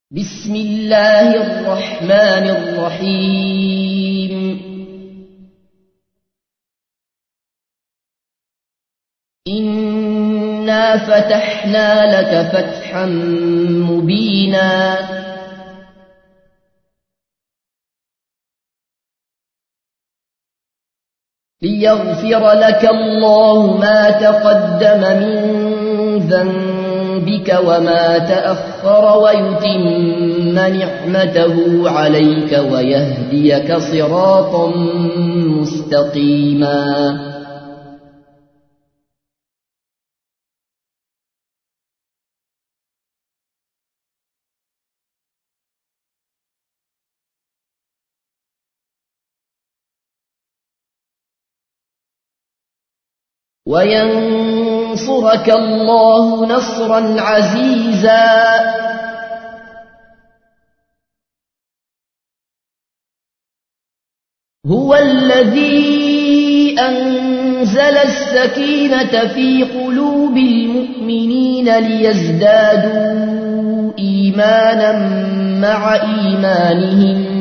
بسم الله الرحمن الرحيم إنا فتحنا لك فتحا مبينا ليغفر لك الله ما تقدم من ذنبك وما تأخر ويتم نعمته عليك ويهديك صراطا مستقيما وينصرك الله نصرا عزيزا هو الذي أنزل السكينة في قلوب المؤمنين ليزدادوا إيمانا مع إيمانهم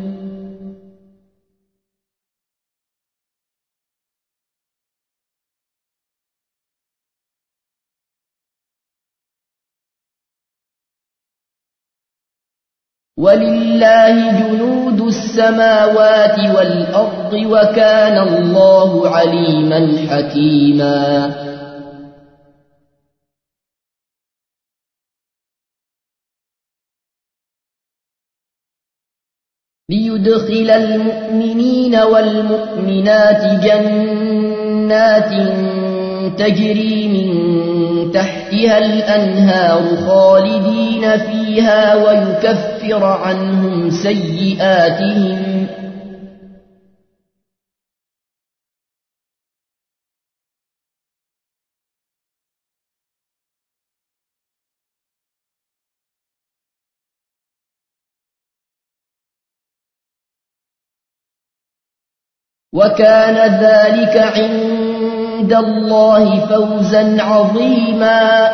ولله جنود السماوات والأرض وكان الله عليما حكيما ليدخل المؤمنين والمؤمنات جنات تجري من تحتها الأنهار خالدين فيها ويكفر عنهم سيئاتهم وكان ذلك عند الله فوزا عظيما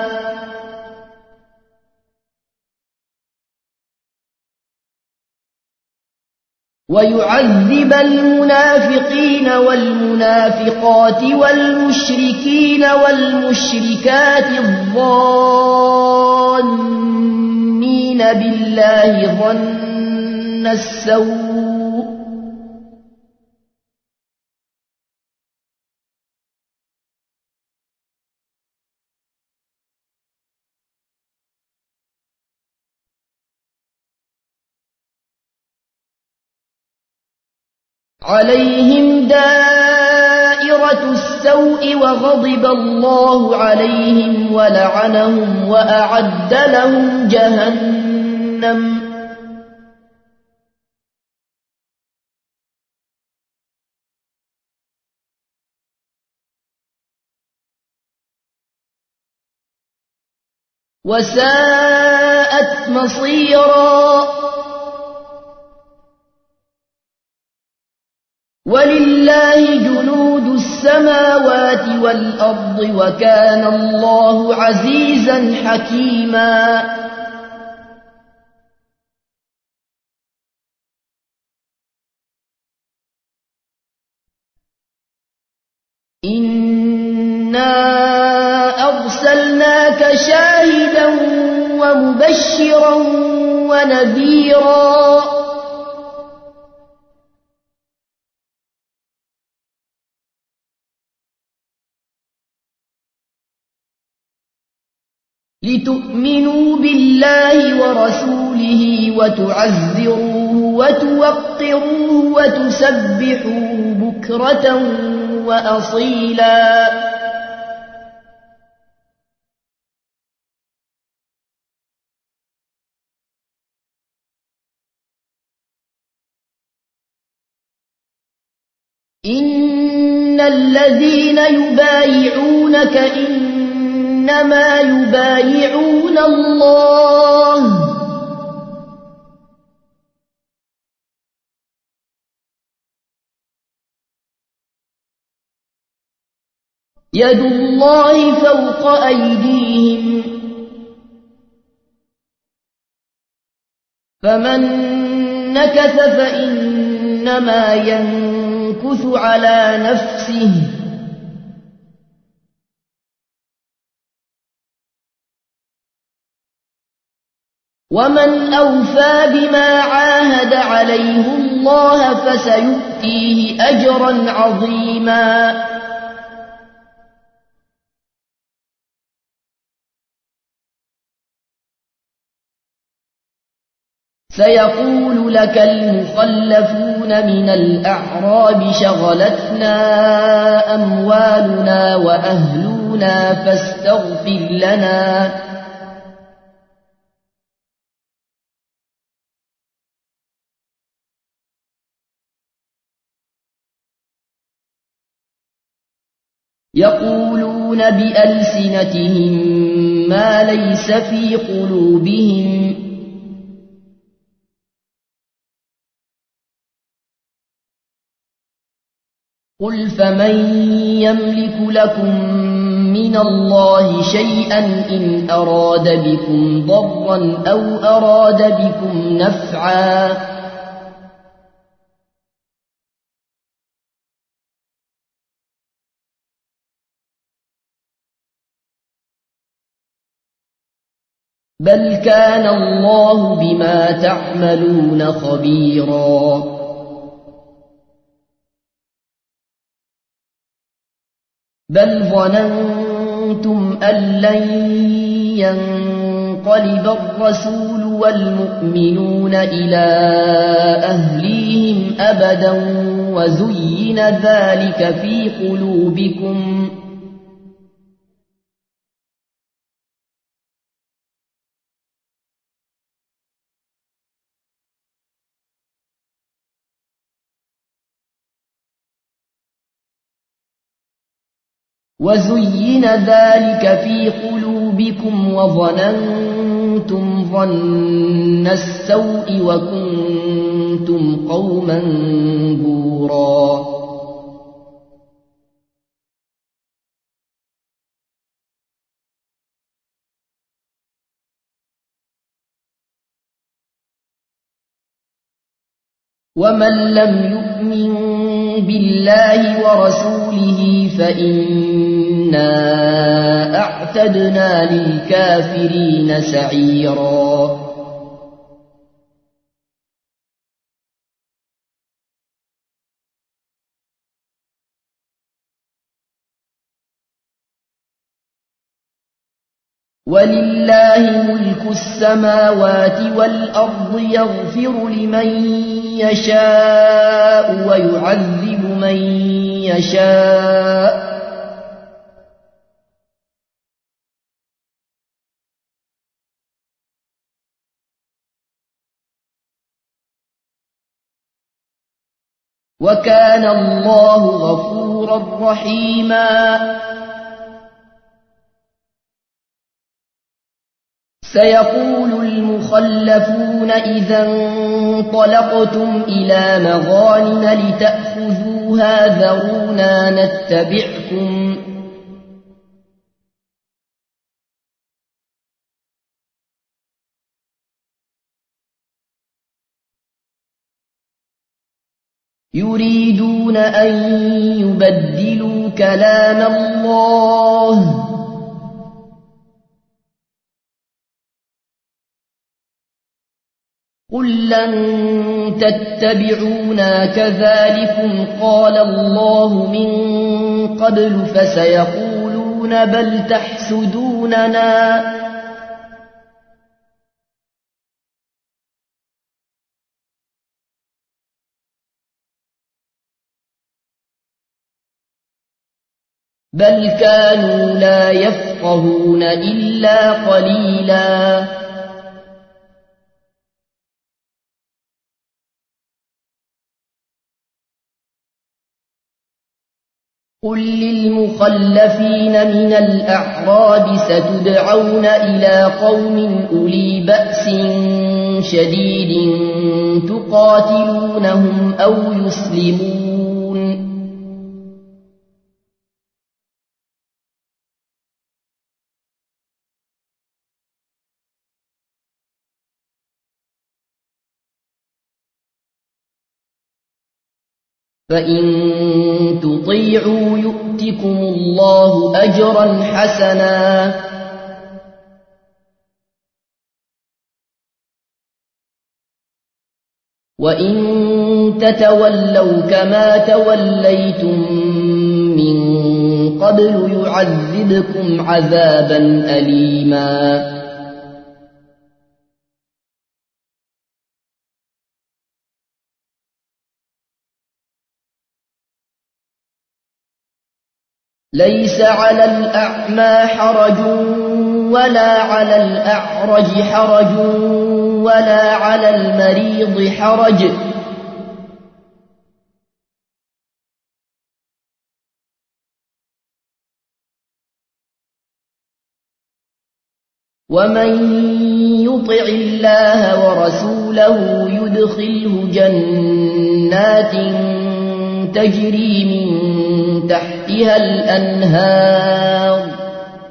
ويعذب المنافقين والمنافقات والمشركين والمشركات الظانين بالله ظن السوء عليهم دائرة السوء وغضب الله عليهم ولعنهم وأعد لهم جهنم وساءت مصيرا ولله جنود السماوات والأرض وكان الله عزيزا حكيما إنا أرسلناك شاهدا ومبشرا ونذيرا لتؤمنوا بالله ورسوله وتعزروه وتوقروه وتسبحوه بكرة وأصيلا إن الذين يبايعونك إنما يبايعون الله يد الله فوق أيديهم فمن نكث فإنما ينكث على نفسه ومن أوفى بما عاهد عليه الله فسيؤتيه أجرا عظيما سيقول لك المخلفون من الأعراب شغلتنا أموالنا وأهلنا فاستغفر لنا يقولون بألسنتهم ما ليس في قلوبهم قل فمن يملك لكم من الله شيئا إن أراد بكم ضرا أو أراد بكم نفعا بل كان الله بما تعملون خبيرا بل ظننتم أن لن ينقلب الرسول والمؤمنون إلى أهليهم أبدا وزين ذلك في قلوبكم وظننتم ظن السوء وكنتم قوما بورا ومن لم يؤمن بالله ورسوله فإنا أعتدنا للكافرين سعيرا ولله ملك السماوات والأرض يغفر لمن يشاء ويعذب من يشاء وكان الله غفورا رحيما سيقول المخلفون إذا انطلقتم إلى مغانم لتأخذوها ذرونا نتبعكم يريدون أن يبدلوا كلام الله قل لن تتبعونا كذلكم قال الله من قبل فسيقولون بل تحسدوننا بل كانوا لا يفقهون إلا قليلا قل للمخلفين من الأعراب ستدعون إلى قوم أولي بأس شديد تقاتلونهم أو يسلمون فإن تطيعوا يؤتكم الله أجرا حسنا وإن تتولوا كما توليتم من قبل يعذبكم عذابا أليما ليس على الأعمى حرج ولا على الأعرج حرج ولا على المريض حرج ومن يطع الله ورسوله يدخله جنات تجري من تحتها الأنهار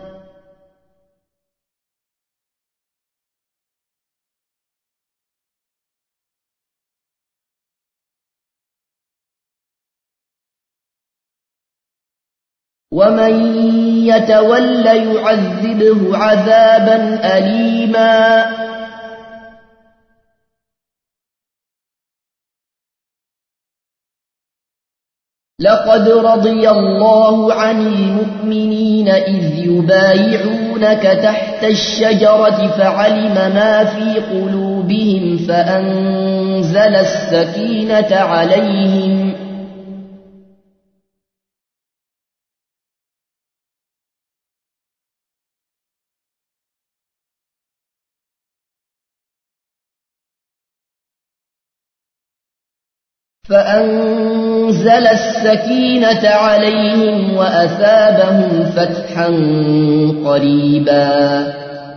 ومن يتول يعذبه عذابا أليما لقد رضي الله عن المؤمنين إذ يبايعونك تحت الشجرة فعلم ما في قلوبهم فأنزل السكينة عليهم وأثابهم فتحا قريبا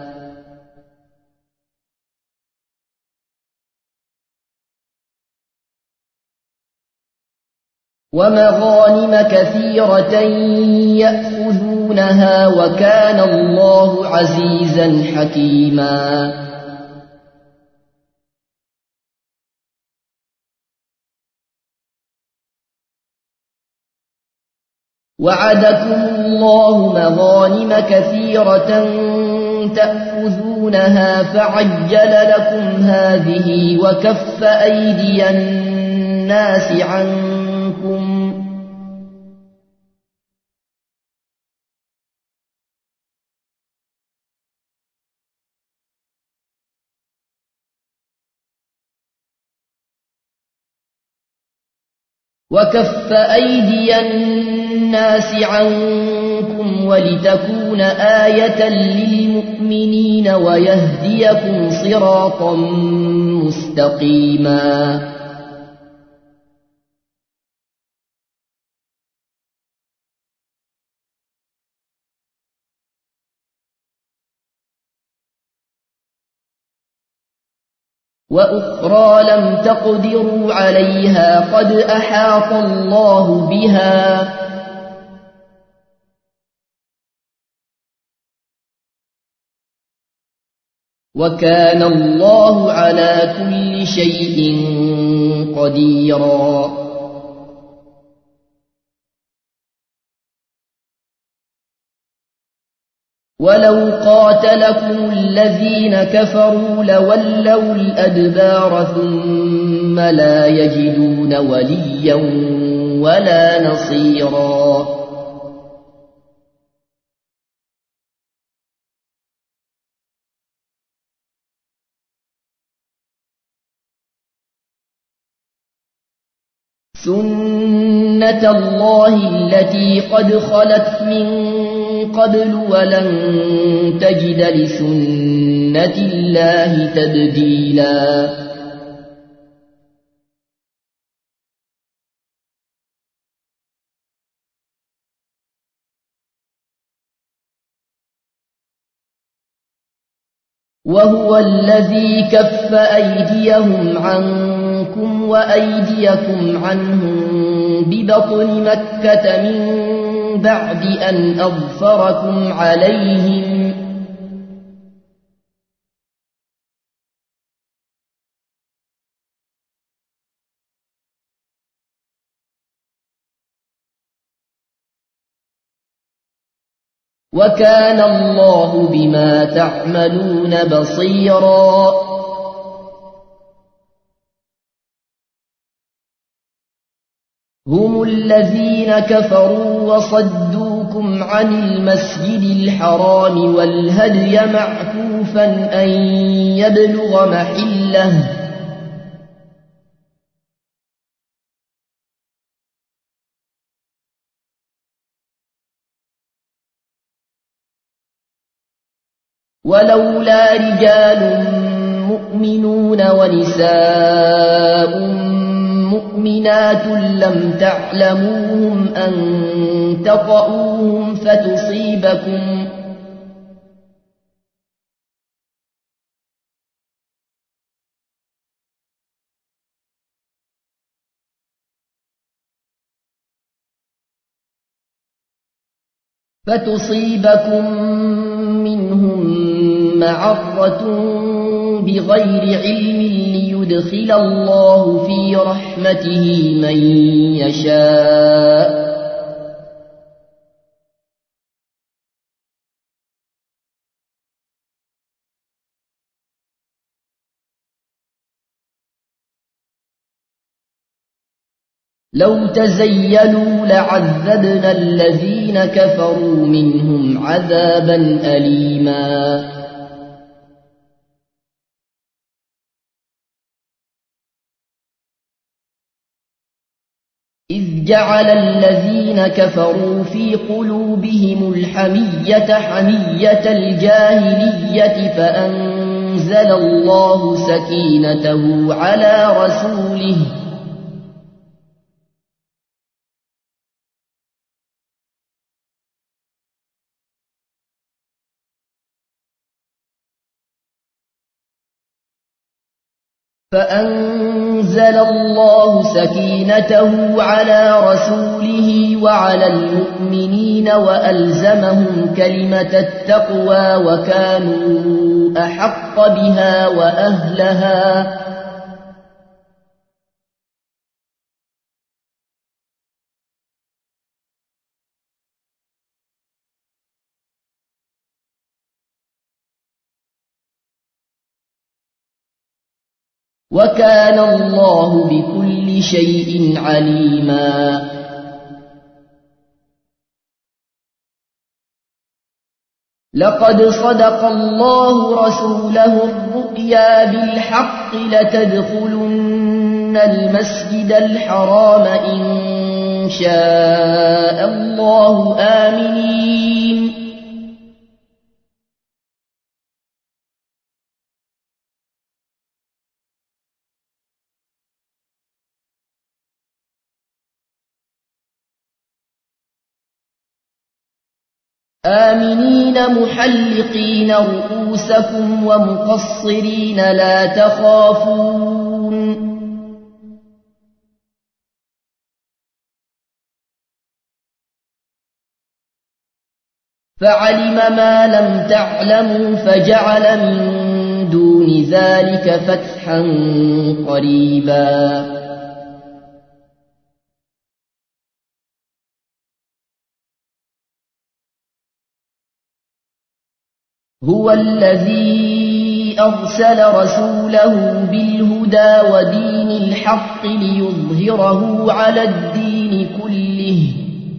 ومغانم كثيرة يأخذونها وكان الله عزيزا حكيما وعدكم الله مغانم كثيرة تأخذونها فعجل لكم هذه وكف أيدي الناس عنكم ولتكون آية للمؤمنين ويهديكم صراطا مستقيما وأخرى لم تقدروا عليها قد أحاط الله بها وكان الله على كل شيء قديرا ولو قاتلكم الذين كفروا لولوا الأدبار ثم لا يجدون وليا ولا نصيرا سنة الله التي قد خلت من قبل ولن تجد لسنة الله تبديلا وهو الذي كف أيديهم عنكم وأيديكم عنهم ببطن مكة من بعد أن أظفركم عليهم وكان الله بما تعملون بصيرا هم الذين كفروا وصدوكم عن المسجد الحرام والهدي معكوفا أن يبلغ محله ولولا رجال مؤمنون ونساء مؤمنات لم تعلموهم أن تطؤوهم فتصيبكم منهم معرة بغير علم ليدخل الله في رحمته من يشاء لو تزيلوا لعذبنا الذين كفروا منهم عذابا أليما إذ جعل الذين كفروا في قلوبهم الحمية حمية الجاهلية فأنزل الله سكينته على رسوله وعلى المؤمنين وألزمهم كلمة التقوى وكانوا أحق بها وأهلها وكان الله بكل شيء عليما لقد صدق الله رسوله الرؤيا بالحق لتدخلن المسجد الحرام إن شاء الله آمنين محلقين رؤوسكم ومقصرين لا تخافون فعلم ما لم تعلموا فجعل من دون ذلك فتحا قريبا هو الذي أرسل رسوله بالهدى ودين الحق ليظهره على الدين كله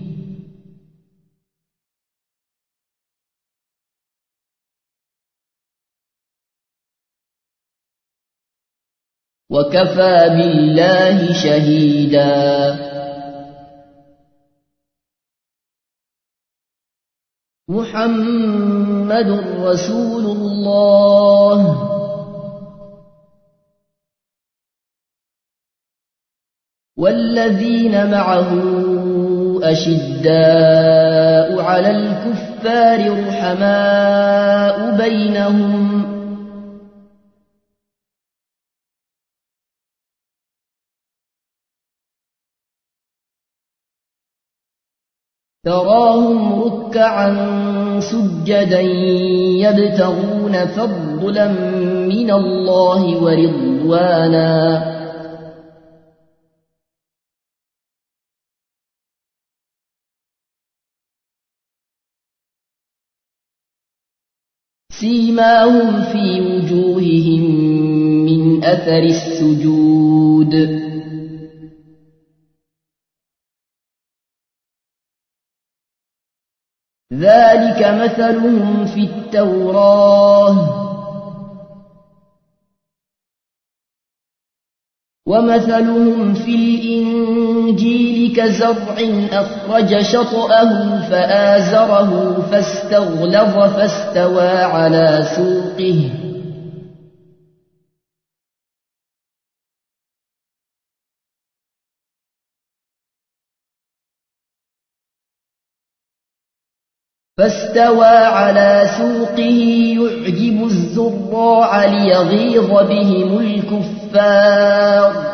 وكفى بالله شهيدا محمد رسول الله والذين معه أشداء على الكفار رحماء بينهم تراهم ركعا سجدا يبتغون فضلا من الله ورضوانا سيماهم في وجوههم من أثر السجود ذلك مثلهم في التوراة ومثلهم في الإنجيل كزرع أخرج شطأه فآزره فاستغلظ فاستوى على سوقه يعجب الزراع ليغيظ بهم الكفار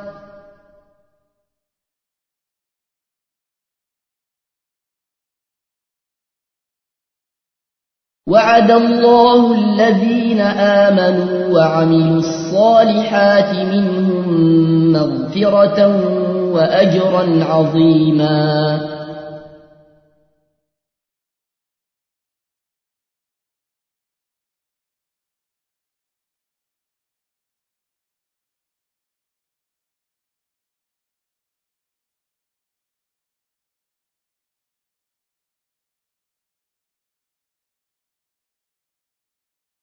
وعد الله الذين آمنوا وعملوا الصالحات منهم مغفرة وأجرا عظيما